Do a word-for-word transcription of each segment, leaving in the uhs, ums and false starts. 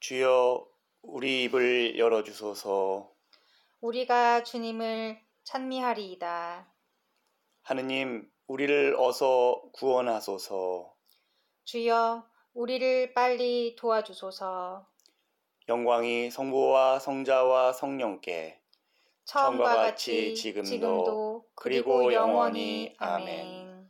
주여 우리 입을 열어주소서. 우리가 주님을 찬미하리이다. 하느님 우리를 어서 구원하소서. 주여 우리를 빨리 도와주소서. 영광이 성부와 성자와 성령께 처음과 같이 지금도, 지금도 그리고 영원히. 아멘.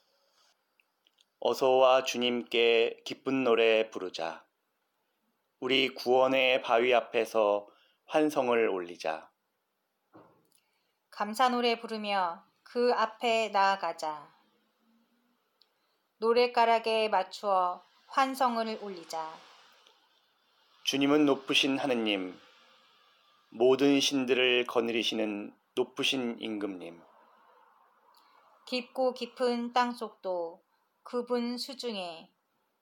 어서와 주님께 기쁜 노래 부르자. 우리 구원의 바위 앞에서 환성을 올리자. 감사 노래 부르며 그 앞에 나아가자. 노랫가락에 맞추어 환성을 올리자. 주님은 높으신 하느님, 모든 신들을 거느리시는 높으신 임금님. 깊고 깊은 땅속도 그분 수중에,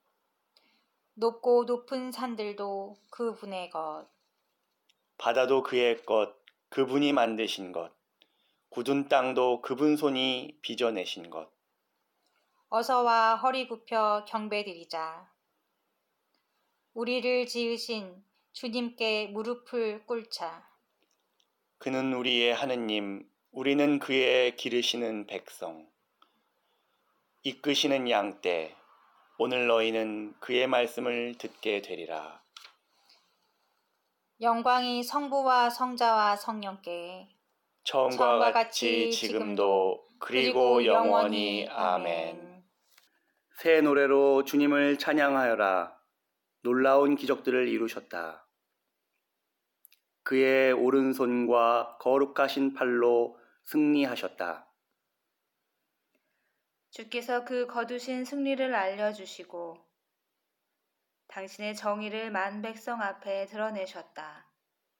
높고 높은 산들도 그분의 것. 바다도 그의 것, 그분이 만드신 것. 굳은 땅도 그분 손이 빚어내신 것. 어서와 허리 굽혀 경배드리자. 우리를 지으신 주님께 무릎을 꿇자. 그는 우리의 하느님, 우리는 그의 기르시는 백성. 이끄시는 양떼, 오늘 너희는 그의 말씀을 듣게 되리라. 영광이 성부와 성자와 성령께 처음과, 처음과 같이 같이 지금도 그리고, 그리고 영원히. 영원히. 아멘. 새 노래로 주님을 찬양하여라. 놀라운 기적들을 이루셨다. 그의 오른손과 거룩하신 팔로 승리하셨다. 주께서 그 거두신 승리를 알려주시고 당신의 정의를 만 백성 앞에 드러내셨다.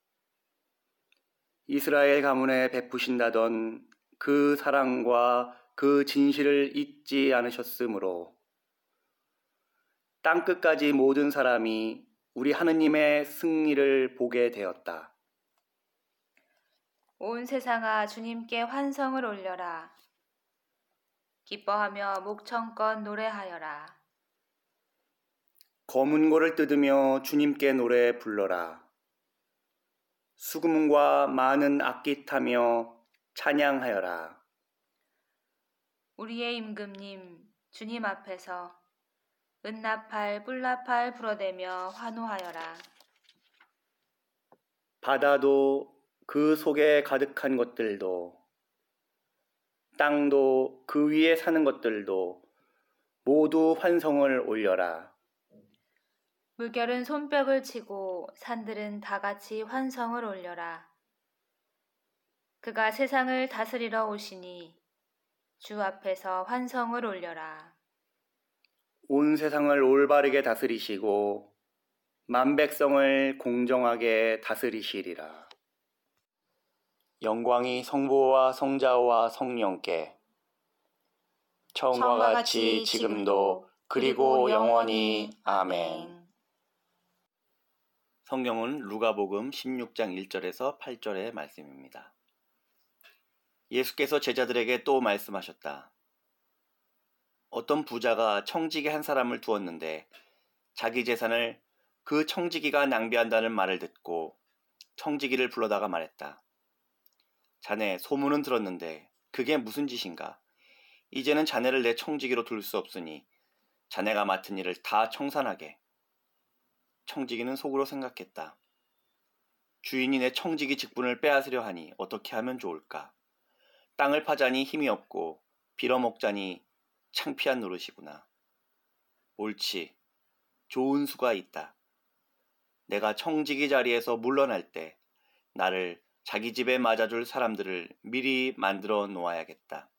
이스라엘 가문에 베푸신다던 그 사랑과 그 진실을 잊지 않으셨으므로 땅끝까지 모든 사람이 우리 하느님의 승리를 보게 되었다. 온 세상아 주님께 환성을 올려라. 기뻐하며 목청껏 노래하여라. 검은고를 뜯으며 주님께 노래 불러라. 수금과 많은 악기 타며 찬양하여라. 우리의 임금님 주님 앞에서 은나팔 뿔나팔 불어대며 환호하여라. 바다도 그 속에 가득한 것들도 땅도 그 위에 사는 것들도 모두 환성을 올려라. 물결은 손뼉을 치고 산들은 다 같이 환성을 올려라. 그가 세상을 다스리러 오시니 주 앞에서 환성을 올려라. 온 세상을 올바르게 다스리시고 만 백성을 공정하게 다스리시리라. 영광이 성부와 성자와 성령께 처음과 같이 지금도 그리고 영원히. 아멘. 성경은 루가복음 십육 장 일 절에서 팔 절의 말씀입니다. 예수께서 제자들에게 또 말씀하셨다. 어떤 부자가 청지기 한 사람을 두었는데 자기 재산을 그 청지기가 낭비한다는 말을 듣고 청지기를 불러다가 말했다. 자네, 소문은 들었는데 그게 무슨 짓인가? 이제는 자네를 내 청지기로 둘 수 없으니 자네가 맡은 일을 다 청산하게. 청지기는 속으로 생각했다. 주인이 내 청지기 직분을 빼앗으려 하니 어떻게 하면 좋을까? 땅을 파자니 힘이 없고 빌어먹자니 창피한 노릇이구나. 옳지. 좋은 수가 있다. 내가 청지기 자리에서 물러날 때 나를 자기 집에 맞아줄 사람들을 미리 만들어 놓아야겠다.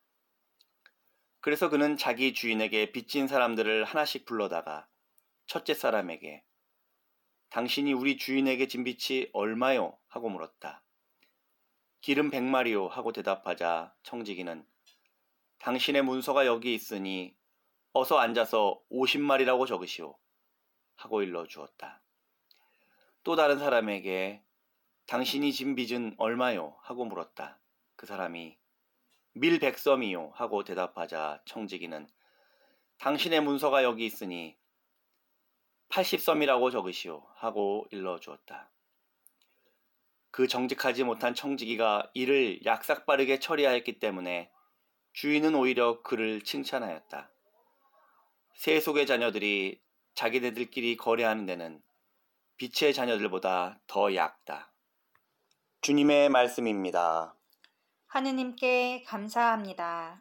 그래서 그는 자기 주인에게 빚진 사람들을 하나씩 불러다가 첫째 사람에게 당신이 우리 주인에게 진 빚이 얼마요? 하고 물었다. 기름 백마리요 하고 대답하자 청지기는 당신의 문서가 여기 있으니 어서 앉아서 오십 마리라고 적으시오 하고 일러주었다. 또 다른 사람에게 당신이 진 빚은 얼마요? 하고 물었다. 그 사람이 밀백섬이요 하고 대답하자 청지기는 당신의 문서가 여기 있으니 팔십 섬이라고 적으시오 하고 일러주었다. 그 정직하지 못한 청지기가 이를 약삭빠르게 처리하였기 때문에 주인은 오히려 그를 칭찬하였다. 세속의 자녀들이 자기네들끼리 거래하는 데는 빛의 자녀들보다 더 얕다. 주님의 말씀입니다. 하느님께 감사합니다.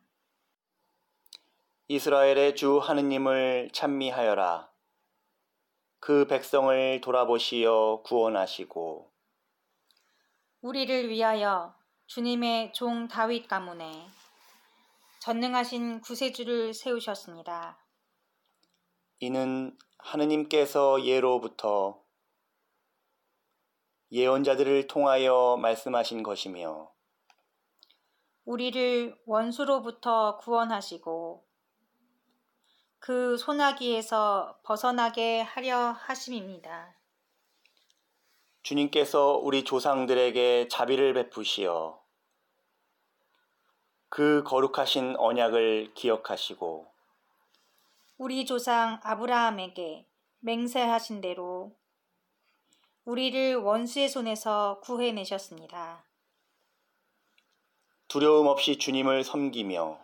이스라엘의 주 하느님을 찬미하여라. 그 백성을 돌아보시어 구원하시고 우리를 위하여 주님의 종 다윗 가문에 전능하신 구세주를 세우셨습니다. 이는 하느님께서 예로부터 예언자들을 통하여 말씀하신 것이며 우리를 원수로부터 구원하시고 그 소나기에서 벗어나게 하려 하심입니다. 주님께서 우리 조상들에게 자비를 베푸시어 그 거룩하신 언약을 기억하시고 우리 조상 아브라함에게 맹세하신 대로 우리를 원수의 손에서 구해내셨습니다. 두려움 없이 주님을 섬기며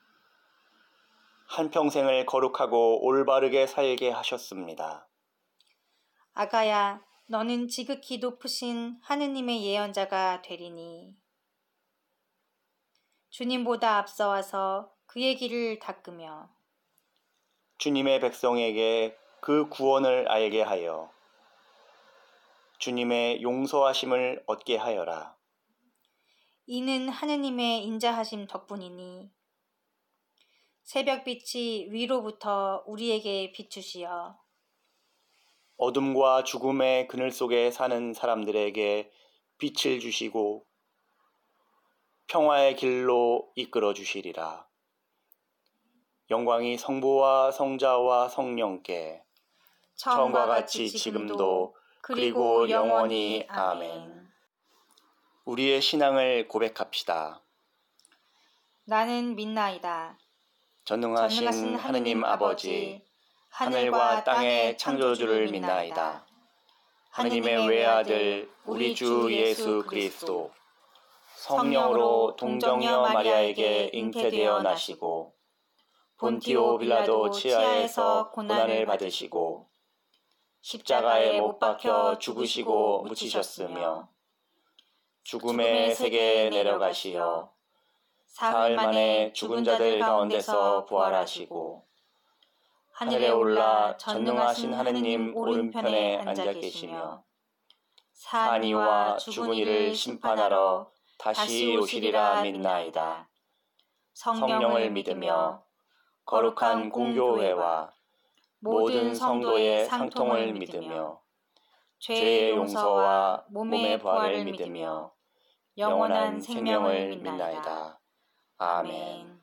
한평생을 거룩하고 올바르게 살게 하셨습니다. 아가야, 너는 지극히 높으신 하느님의 예언자가 되리니 주님보다 앞서와서 그의 길을 닦으며 주님의 백성에게 그 구원을 알게 하여 주님의 용서하심을 얻게 하여라. 이는 하느님의 인자하심 덕분이니 새벽빛이 위로부터 우리에게 비추시어 어둠과 죽음의 그늘 속에 사는 사람들에게 빛을 주시고 평화의 길로 이끌어 주시리라. 영광이 성부와 성자와 성령께 처음과 같이 지금도 그리고 영원히 아멘. 우리의 신앙을 고백합시다. 나는 믿나이다. 전능하신, 전능하신 하느님 아버지, 하늘과 땅의 창조주를 믿나이다. 하느님의 외아들 우리 주 예수 그리스도 성령으로 동정녀 마리아에게 잉태되어 나시고 본티오 빌라도 치하에서 고난을 받으시고 십자가에 못 박혀 죽으시고 묻히셨으며 죽음의 세계에 내려가시어 사흘 만에 죽은 자들 가운데서 부활하시고 하늘에 올라 전능하신 하느님 오른편에 앉아 계시며 산 이와 죽은 이를 심판하러 다시 오시리라 믿나이다. 성령을 믿으며 거룩한 공교회와 모든 성도의 상통을 믿으며 죄의 용서와 몸의 부활을 믿으며 영원한 생명을 믿나이다. 아멘.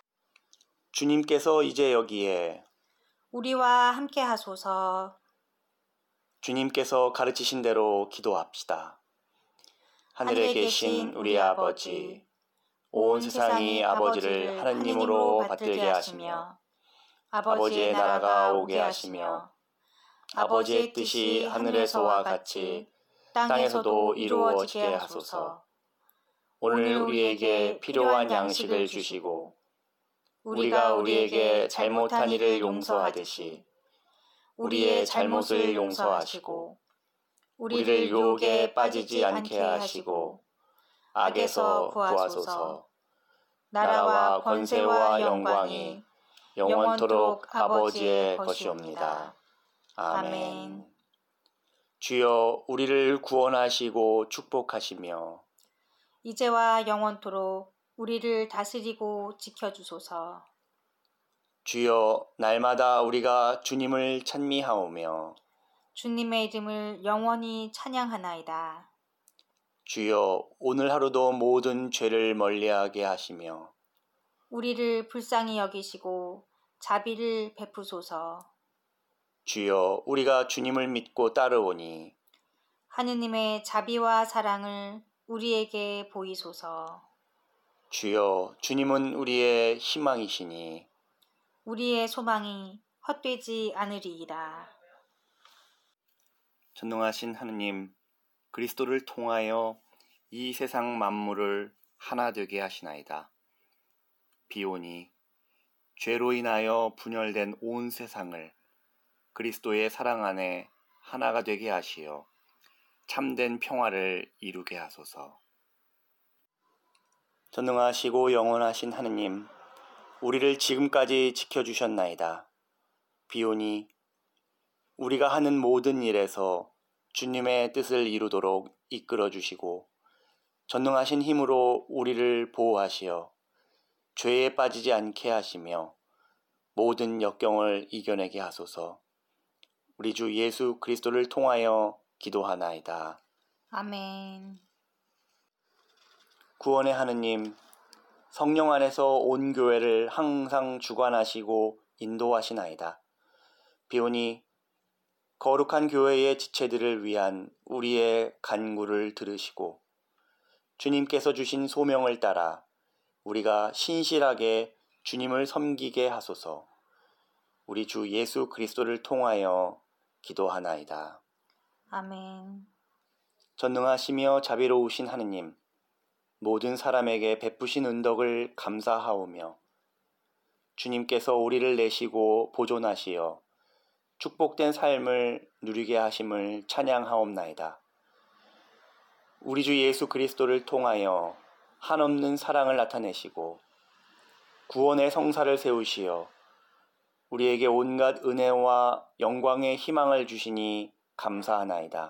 주님께서 이제 여기에 우리와 함께 하소서. 주님께서 가르치신 대로 기도합시다. 하늘에 계신 우리 아버지, 온 세상이 아버지를 하느님으로 받들게 하시며 아버지의 나라가 오게 하시며 아버지의 뜻이 하늘에서와 같이 땅에서도 이루어지게 하소서. 오늘 우리에게 필요한 양식을 주시고 우리가 우리에게 잘못한 일을 용서하듯이 우리의 잘못을 용서하시고 우리를 유혹에 빠지지 않게 하시고 악에서 구하소서. 나라와 권세와 영광이 영원토록 아버지의 것이옵니다. 아멘. 주여 우리를 구원하시고 축복하시며 이제와 영원토록 우리를 다스리고 지켜주소서. 주여 날마다 우리가 주님을 찬미하오며 주님의 이름을 영원히 찬양하나이다. 주여 오늘 하루도 모든 죄를 멀리하게 하시며 우리를 불쌍히 여기시고 자비를 베푸소서. 주여 우리가 주님을 믿고 따르오니 하느님의 자비와 사랑을 우리에게 보이소서. 주여 주님은 우리의 희망이시니 우리의 소망이 헛되지 않으리이다. 전능하신 하느님, 그리스도를 통하여 이 세상 만물을 하나 되게 하시나이다. 비오니 죄로 인하여 분열된 온 세상을 그리스도의 사랑 안에 하나가 되게 하시어 참된 평화를 이루게 하소서. 전능하시고 영원하신 하느님, 우리를 지금까지 지켜주셨나이다. 비오니 우리가 하는 모든 일에서 주님의 뜻을 이루도록 이끌어 주시고 전능하신 힘으로 우리를 보호하시어 죄에 빠지지 않게 하시며 모든 역경을 이겨내게 하소서. 우리 주 예수 그리스도를 통하여 기도하나이다. 아멘. 구원의 하느님, 성령 안에서 온 교회를 항상 주관하시고 인도하시나이다. 비오니 거룩한 교회의 지체들을 위한 우리의 간구를 들으시고 주님께서 주신 소명을 따라 우리가 신실하게 주님을 섬기게 하소서. 우리 주 예수 그리스도를 통하여 기도하나이다. 아멘. 전능하시며 자비로우신 하느님, 모든 사람에게 베푸신 은덕을 감사하오며 주님께서 우리를 내시고 보존하시어 축복된 삶을 누리게 하심을 찬양하옵나이다. 우리 주 예수 그리스도를 통하여 한없는 사랑을 나타내시고 구원의 성사를 세우시어 우리에게 온갖 은혜와 영광의 희망을 주시니 감사하나이다.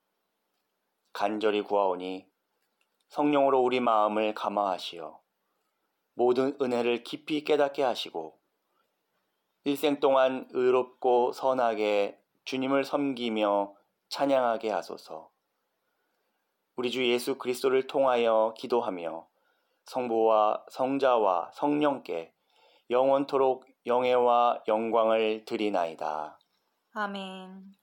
간절히 구하오니 성령으로 우리 마음을 감화하시어 모든 은혜를 깊이 깨닫게 하시고 일생 동안 의롭고 선하게 주님을 섬기며 찬양하게 하소서. 우리 주 예수 그리스도를 통하여 기도하며 성부와 성자와 성령께 영원토록 영예와 영광을 드리나이다. 아멘.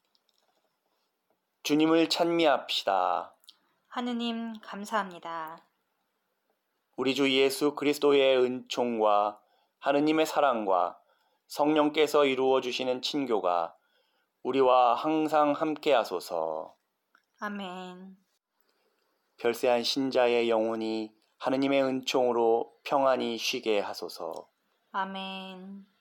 주님을 찬미합시다. 하느님 감사합니다. 우리 주 예수 그리스도의 은총과 하느님의 사랑과 성령께서 이루어 주시는 친교가 우리와 항상 함께 하소서. 아멘. 별세한 신자의 영혼이 하느님의 은총으로 평안히 쉬게 하소서. 아멘.